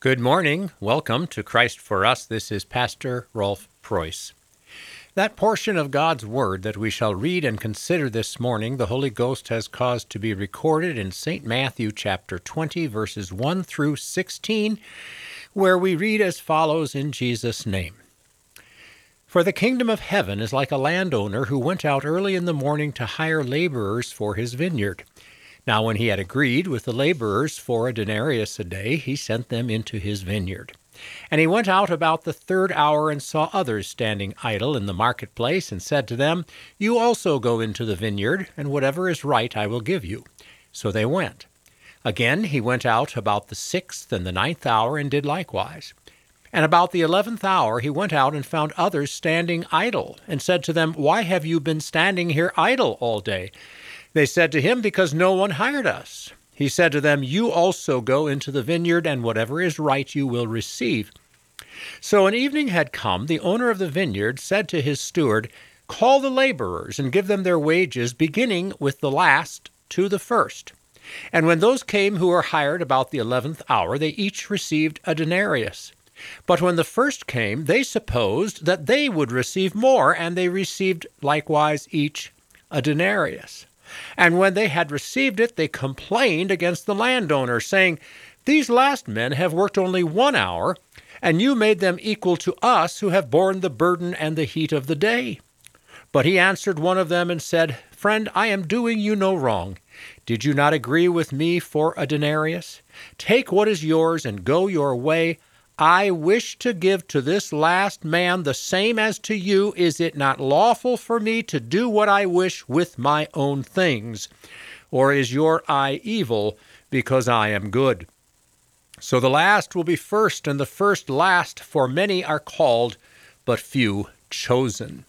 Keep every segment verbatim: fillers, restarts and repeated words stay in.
Good morning. Welcome to Christ for Us. This is Pastor Rolf Preuss. That portion of God's Word that we shall read and consider this morning, the Holy Ghost has caused to be recorded in Saint Matthew chapter twenty, verses one through sixteen, where we read as follows in Jesus' name. For the kingdom of heaven is like a landowner who went out early in the morning to hire laborers for his vineyard. Now when he had agreed with the laborers for a denarius a day, he sent them into his vineyard. And he went out about the third hour and saw others standing idle in the marketplace, and said to them, You also go into the vineyard, and whatever is right I will give you. So they went. Again he went out about the sixth and the ninth hour, and did likewise. And about the eleventh hour he went out and found others standing idle, and said to them, Why have you been standing here idle all day? They said to him, Because no one hired us. He said to them, You also go into the vineyard, and whatever is right you will receive. So when evening had come, the owner of the vineyard said to his steward, Call the laborers, and give them their wages, beginning with the last to the first. And when those came who were hired about the eleventh hour, they each received a denarius. But when the first came, they supposed that they would receive more, and they received likewise each a denarius. And when they had received it, they complained against the landowner, saying, These last men have worked only one hour, and you made them equal to us who have borne the burden and the heat of the day. But he answered one of them and said, Friend, I am doing you no wrong. Did you not agree with me for a denarius? Take what is yours and go your way. I wish to give to this last man the same as to you. Is it not lawful for me to do what I wish with my own things? Or is your eye evil because I am good? So the last will be first, and the first last, for many are called, but few chosen.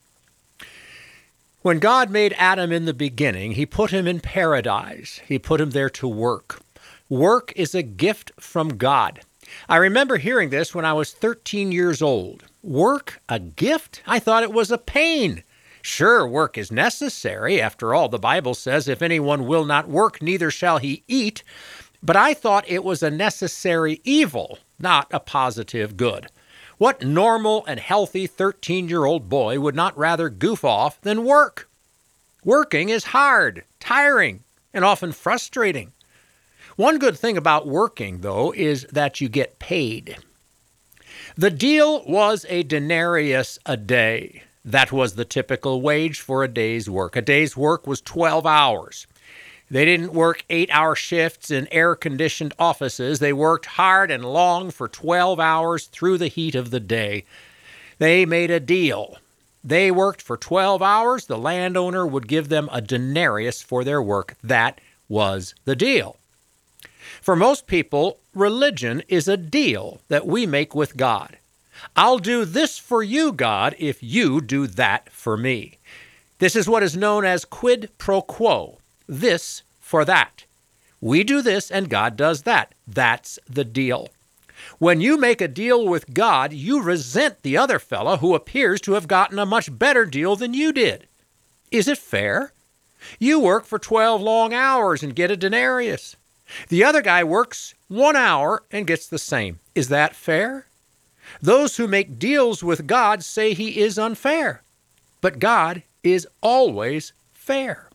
When God made Adam in the beginning, he put him in paradise. He put him there to work. Work is a gift from God. I remember hearing this when I was thirteen years old. Work, a gift? I thought it was a pain. Sure, work is necessary. After all, the Bible says, if anyone will not work, neither shall he eat. But I thought it was a necessary evil, not a positive good. What normal and healthy thirteen-year-old boy would not rather goof off than work? Working is hard, tiring, and often frustrating. One good thing about working, though, is that you get paid. The deal was a denarius a day. That was the typical wage for a day's work. A day's work was twelve hours. They didn't work eight-hour shifts in air-conditioned offices. They worked hard and long for twelve hours through the heat of the day. They made a deal. They worked for twelve hours. The landowner would give them a denarius for their work. That was the deal. For most people, religion is a deal that we make with God. I'll do this for you, God, if you do that for me. This is what is known as quid pro quo, this for that. We do this and God does that. That's the deal. When you make a deal with God, you resent the other fellow who appears to have gotten a much better deal than you did. Is it fair? You work for twelve long hours and get a denarius. The other guy works one hour and gets the same. Is that fair? Those who make deals with God say he is unfair, but God is always fair.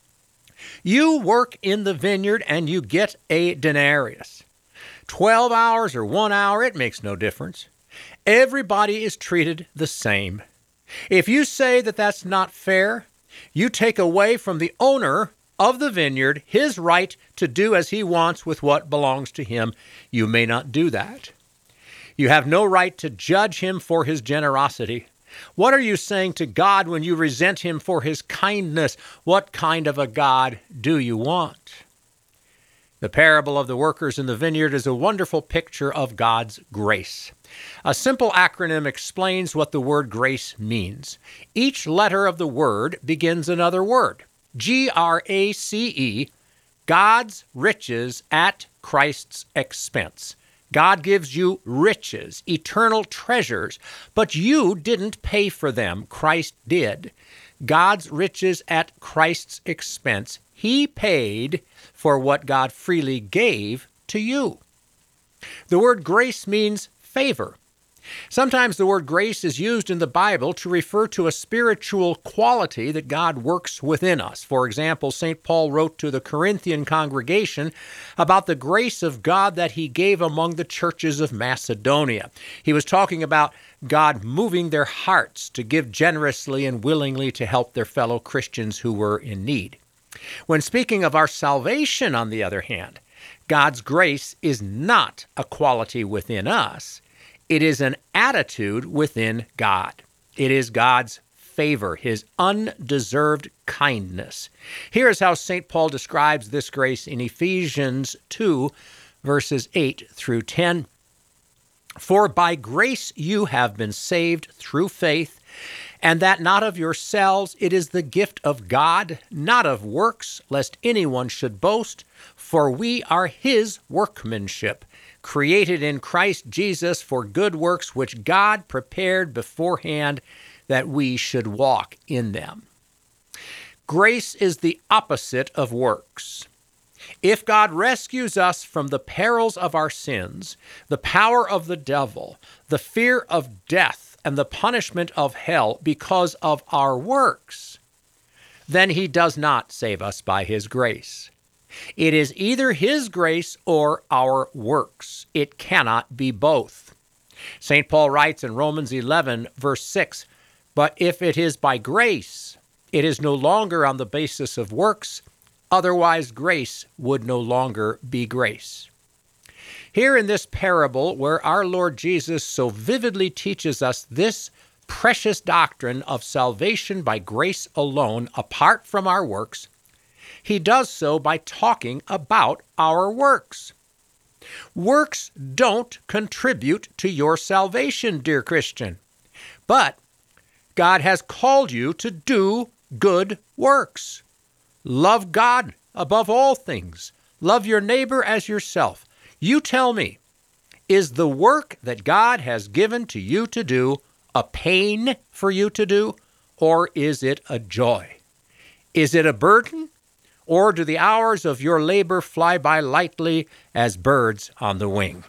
You work in the vineyard and you get a denarius. Twelve hours or one hour, it makes no difference. Everybody is treated the same. If you say that that's not fair, you take away from the owner of the vineyard his right to do as he wants with what belongs to him. You may not do that. You have no right to judge him for his generosity. What are you saying to God when you resent him for his kindness? What kind of a God do you want? The parable of the workers in the vineyard is a wonderful picture of God's grace. A simple acronym explains what the word grace means. Each letter of the word begins another word. G R A C E, God's riches at Christ's expense. God gives you riches, eternal treasures, but you didn't pay for them. Christ did. God's riches at Christ's expense. He paid for what God freely gave to you. The word grace means favor. Sometimes the word grace is used in the Bible to refer to a spiritual quality that God works within us. For example, Saint Paul wrote to the Corinthian congregation about the grace of God that he gave among the churches of Macedonia. He was talking about God moving their hearts to give generously and willingly to help their fellow Christians who were in need. When speaking of our salvation, on the other hand, God's grace is not a quality within us. It is an attitude within God. It is God's favor, his undeserved kindness. Here is how Saint Paul describes this grace in Ephesians two, verses eight through ten. For by grace you have been saved through faith, and that not of yourselves, it is the gift of God, not of works, lest anyone should boast. For we are his workmanship, created in Christ Jesus for good works, which God prepared beforehand that we should walk in them. Grace is the opposite of works. If God rescues us from the perils of our sins, the power of the devil, the fear of death, and the punishment of hell because of our works, then he does not save us by his grace. It is either his grace or our works. It cannot be both. Saint Paul writes in Romans eleven, verse six, but if it is by grace, it is no longer on the basis of works, otherwise grace would no longer be grace. Here in this parable, where our Lord Jesus so vividly teaches us this precious doctrine of salvation by grace alone, apart from our works, he does so by talking about our works. Works don't contribute to your salvation, dear Christian, but God has called you to do good works. Love God above all things. Love your neighbor as yourself. You tell me, is the work that God has given to you to do a pain for you to do, or is it a joy? Is it a burden, or do the hours of your labor fly by lightly as birds on the wing?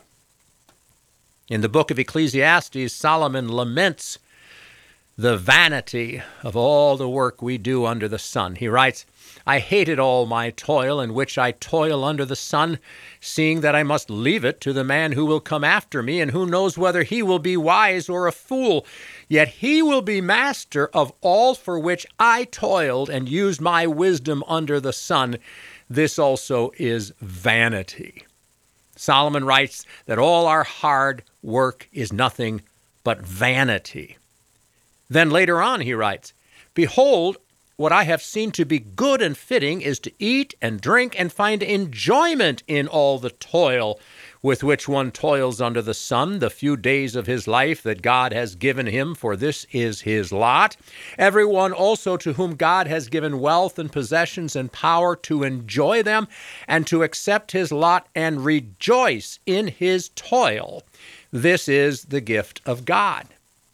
In the book of Ecclesiastes, Solomon laments the vanity of all the work we do under the sun. He writes, I hated all my toil in which I toil under the sun, seeing that I must leave it to the man who will come after me, and who knows whether he will be wise or a fool. Yet he will be master of all for which I toiled and used my wisdom under the sun. This also is vanity. Solomon writes that all our hard work is nothing but vanity. Then later on he writes, behold, what I have seen to be good and fitting is to eat and drink and find enjoyment in all the toil with which one toils under the sun, the few days of his life that God has given him, for this is his lot. Everyone also to whom God has given wealth and possessions and power to enjoy them and to accept his lot and rejoice in his toil. This is the gift of God.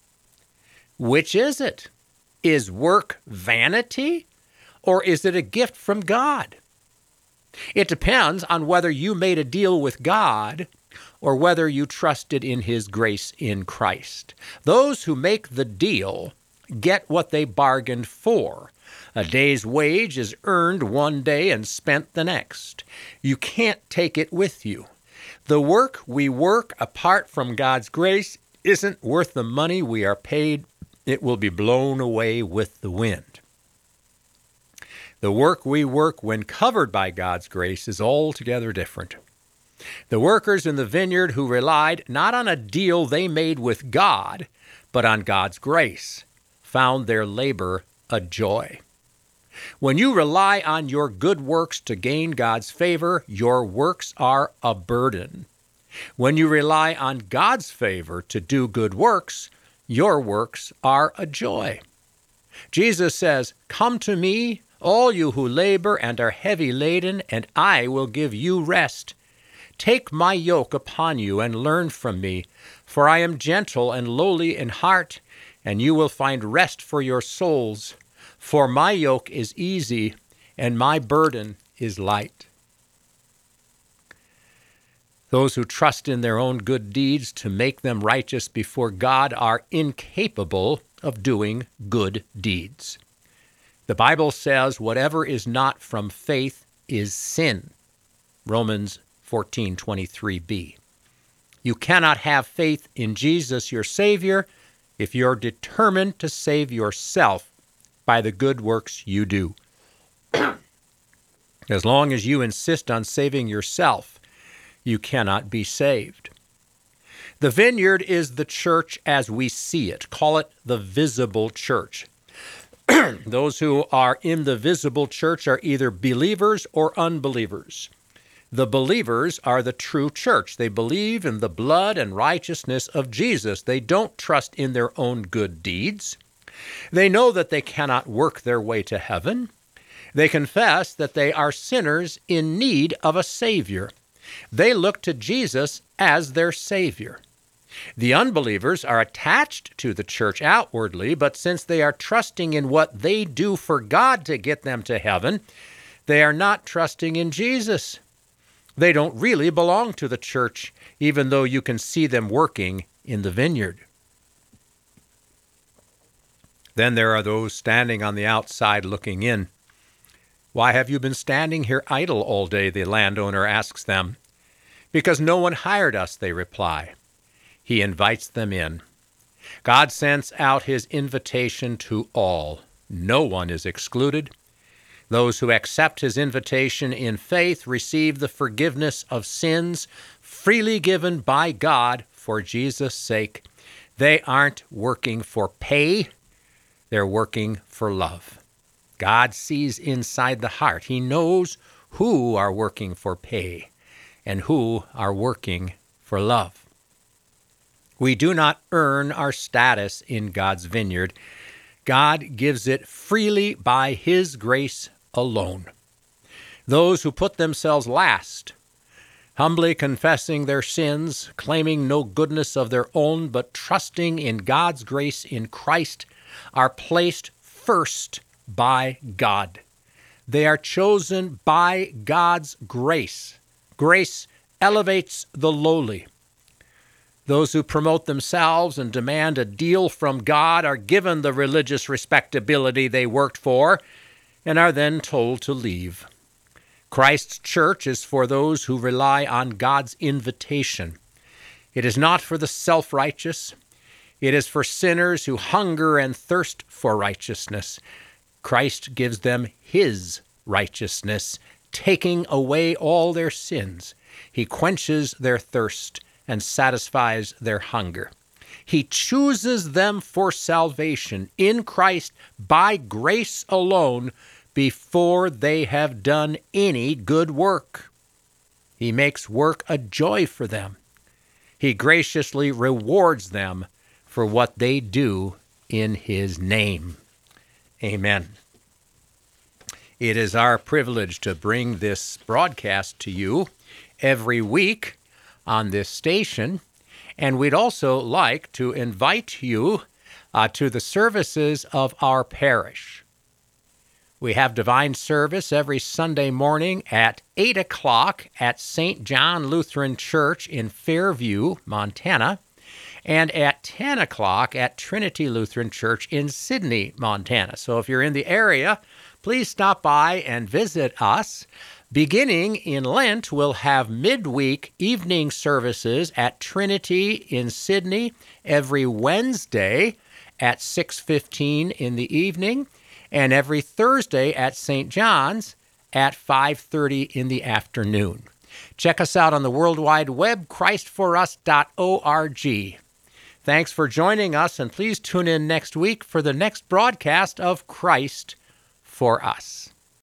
Which is it? Is work vanity, or is it a gift from God? It depends on whether you made a deal with God or whether you trusted in his grace in Christ. Those who make the deal get what they bargained for. A day's wage is earned one day and spent the next. You can't take it with you. The work we work apart from God's grace isn't worth the money we are paid. It will be blown away with the wind. The work we work when covered by God's grace is altogether different. The workers in the vineyard who relied not on a deal they made with God, but on God's grace, found their labor a joy. When you rely on your good works to gain God's favor, your works are a burden. When you rely on God's favor to do good works, your works are a joy. Jesus says, come to me, all you who labor and are heavy laden, and I will give you rest. Take my yoke upon you and learn from me, for I am gentle and lowly in heart, and you will find rest for your souls. For my yoke is easy, and my burden is light. Those who trust in their own good deeds to make them righteous before God are incapable of doing good deeds. The Bible says whatever is not from faith is sin. Romans fourteen twenty-three b. You cannot have faith in Jesus, your Savior, if you're determined to save yourself by the good works you do. As long as you insist on saving yourself, you cannot be saved. The vineyard is the church as we see it. Call it the visible church. Those who are in the visible church are either believers or unbelievers. The believers are the true church. They believe in the blood and righteousness of Jesus. They don't trust in their own good deeds. They know that they cannot work their way to heaven. They confess that they are sinners in need of a Savior. They look to Jesus as their Savior. The unbelievers are attached to the church outwardly, but since they are trusting in what they do for God to get them to heaven, they are not trusting in Jesus. They don't really belong to the church, even though you can see them working in the vineyard. Then there are those standing on the outside looking in. Why have you been standing here idle all day, the landowner asks them. Because no one hired us, they reply. He invites them in. God sends out his invitation to all. No one is excluded. Those who accept his invitation in faith receive the forgiveness of sins freely given by God for Jesus' sake. They aren't working for pay. They're working for love. God sees inside the heart. He knows who are working for pay and who are working for love. We do not earn our status in God's vineyard. God gives it freely by his grace alone. Those who put themselves last, humbly confessing their sins, claiming no goodness of their own, but trusting in God's grace in Christ, are placed first by God. They are chosen by God's grace. Grace elevates the lowly. Those who promote themselves and demand a deal from God are given the religious respectability they worked for and are then told to leave. Christ's church is for those who rely on God's invitation. It is not for the self-righteous. It is for sinners who hunger and thirst for righteousness. Christ gives them his righteousness, taking away all their sins. He quenches their thirst and satisfies their hunger. He chooses them for salvation in Christ by grace alone before they have done any good work. He makes work a joy for them. He graciously rewards them for what they do in his name. Amen. It is our privilege to bring this broadcast to you every week on this station, and we'd also like to invite you uh, to the services of our parish. We have divine service every Sunday morning at eight o'clock at Saint John Lutheran Church in Fairview, Montana, and at ten o'clock at Trinity Lutheran Church in Sidney, Montana. So if you're in the area, please stop by and visit us. Beginning in Lent, we'll have midweek evening services at Trinity in Sidney every Wednesday at six fifteen in the evening, and every Thursday at Saint John's at five thirty in the afternoon. Check us out on the World Wide Web, christ for us dot org. Thanks for joining us, and please tune in next week for the next broadcast of Christ for Us.